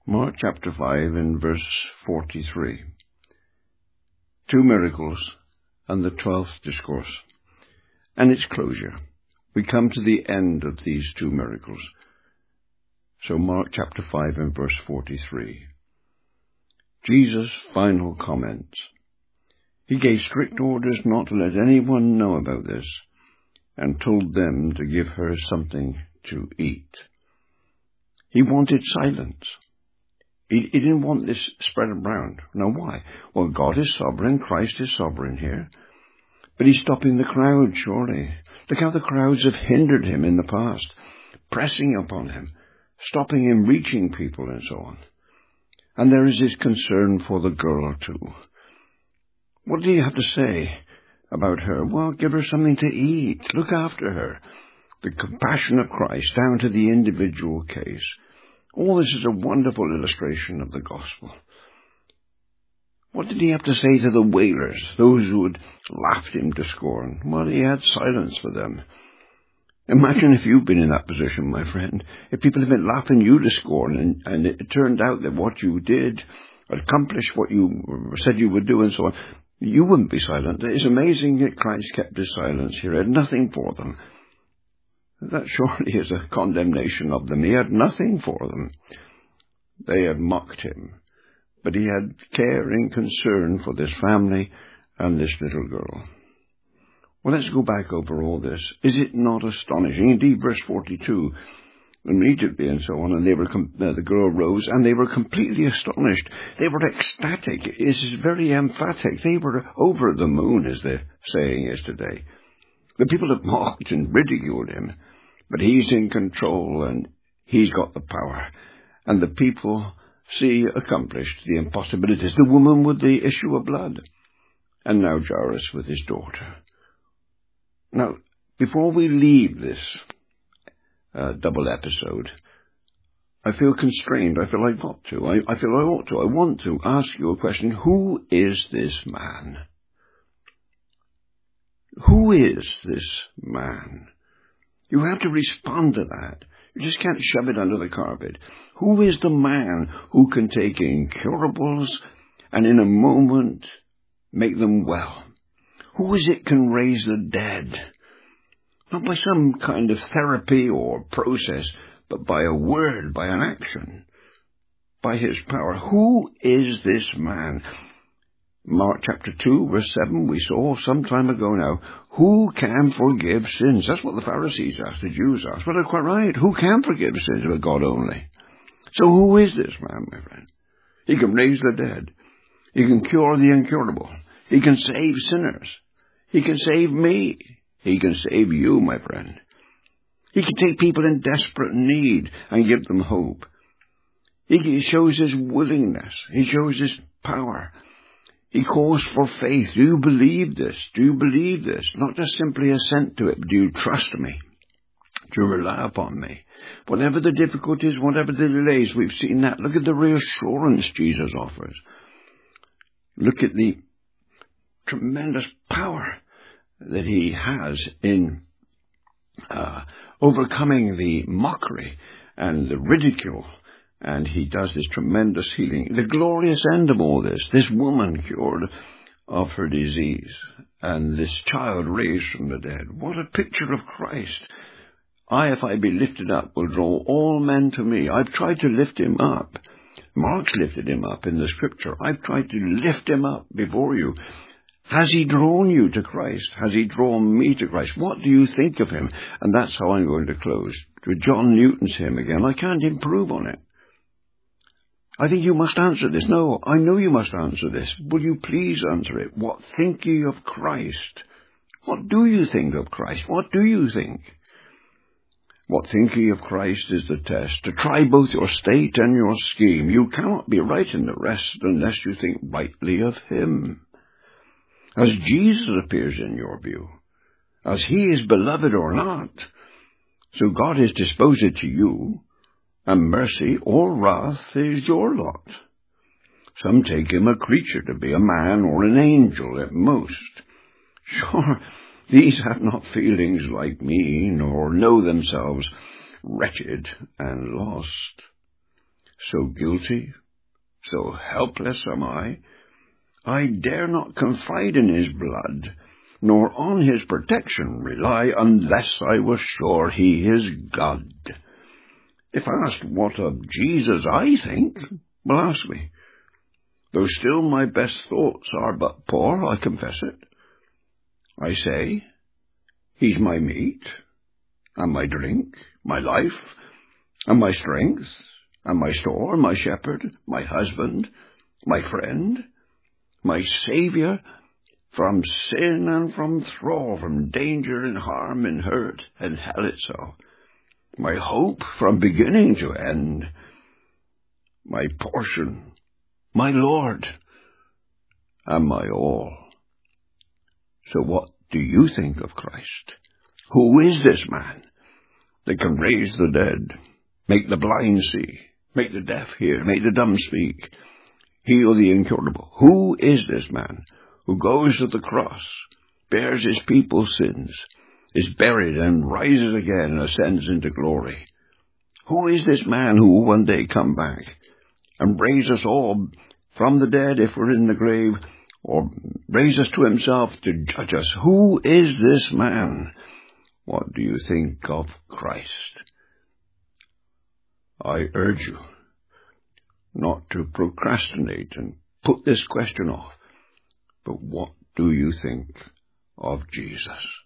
Mark chapter 5 and verse 43. 2 miracles and the 12th discourse. And its closure. We come to the end of these 2 miracles. So Mark chapter 5 and verse 43. Jesus' final comments. He gave strict orders not to let anyone know about this, and told them to give her something to eat. He wanted silence. He didn't want this spread around. Now why? Well, God is sovereign. Christ is sovereign here. But he's stopping the crowd, surely. Look how the crowds have hindered him in the past, pressing upon him, stopping him reaching people and so on. And there is this concern for the girl too. What do you have to say about her? Well, give her something to eat. Look after her. The compassion of Christ down to the individual case. All this is a wonderful illustration of the gospel. What did he have to say to the wailers, those who had laughed him to scorn? Well, he had silence for them. Imagine if you've been in that position, my friend. If people have been laughing you to scorn, and it turned out that what you did accomplished what you said you would do and so on, you wouldn't be silent. It's amazing that Christ kept his silence here. He had nothing for them. That surely is a condemnation of them. He had nothing for them. They had mocked him. But he had care and concern for this family and this little girl. Well, let's go back over all this. Is it not astonishing? Indeed, verse 42, immediately and so on, and the girl rose, and they were completely astonished. They were ecstatic. It is very emphatic. They were over the moon, as the saying is today. The people have mocked and ridiculed him, but he's in control and he's got the power. And the people see accomplished the impossibilities. The woman with the issue of blood, and now Jairus with his daughter. Now, before we leave this double episode, I feel constrained. I feel I've got to. I feel I ought to. I want to ask you a question. Who is this man? Who is this man? You have to respond to that. You just can't shove it under the carpet. Who is the man who can take incurables and in a moment make them well? Who is it can raise the dead? Not by some kind of therapy or process, but by a word, by an action, by his power. Who is this man? Mark chapter 2, verse 7, we saw some time ago now, who can forgive sins? That's what the Pharisees asked, the Jews asked. Well, they're quite right. Who can forgive sins but God only? So who is this man, my friend? He can raise the dead. He can cure the incurable. He can save sinners. He can save me. He can save you, my friend. He can take people in desperate need and give them hope. He shows his willingness. He shows his power. He calls for faith. Do you believe this? Do you believe this? Not just simply assent to it, but do you trust me? Do you rely upon me? Whatever the difficulties, whatever the delays, we've seen that. Look at the reassurance Jesus offers. Look at the tremendous power that he has in overcoming the mockery and the ridicule. And he does this tremendous healing. The glorious end of all this woman cured of her disease, and this child raised from the dead. What a picture of Christ. If I be lifted up, will draw all men to me. I've tried to lift him up. Mark's lifted him up in the scripture. I've tried to lift him up before you. Has he drawn you to Christ? Has he drawn me to Christ? What do you think of him? And that's how I'm going to close. With John Newton's hymn again. I can't improve on it. I think you must answer this. No, I know you must answer this. Will you please answer it? What think ye of Christ? What do you think of Christ? What do you think? What think ye of Christ is the test, to try both your state and your scheme. You cannot be right in the rest unless you think rightly of him. As Jesus appears in your view, as he is beloved or not, so God is disposed to you, and mercy or wrath is your lot. Some take him a creature to be a man or an angel at most. Sure, these have not feelings like me, nor know themselves wretched and lost. So guilty, so helpless am I dare not confide in his blood, nor on his protection rely, unless I was sure he is God. If asked what of Jesus I think, well, ask me. Though still my best thoughts are but poor, I confess it. I say, he's my meat, and my drink, my life, and my strength, and my store, my shepherd, my husband, my friend, my Saviour, from sin and from thrall, from danger and harm and hurt and hell itself, my hope from beginning to end, my portion, my Lord, and my all. So what do you think of Christ? Who is this man that can raise the dead, make the blind see, make the deaf hear, make the dumb speak, heal the incurable? Who is this man who goes to the cross, bears his people's sins, is buried and rises again and ascends into glory? Who is this man who will one day come back and raise us all from the dead if we're in the grave, or raise us to himself to judge us? Who is this man? What do you think of Christ? I urge you not to procrastinate and put this question off, but what do you think of Jesus?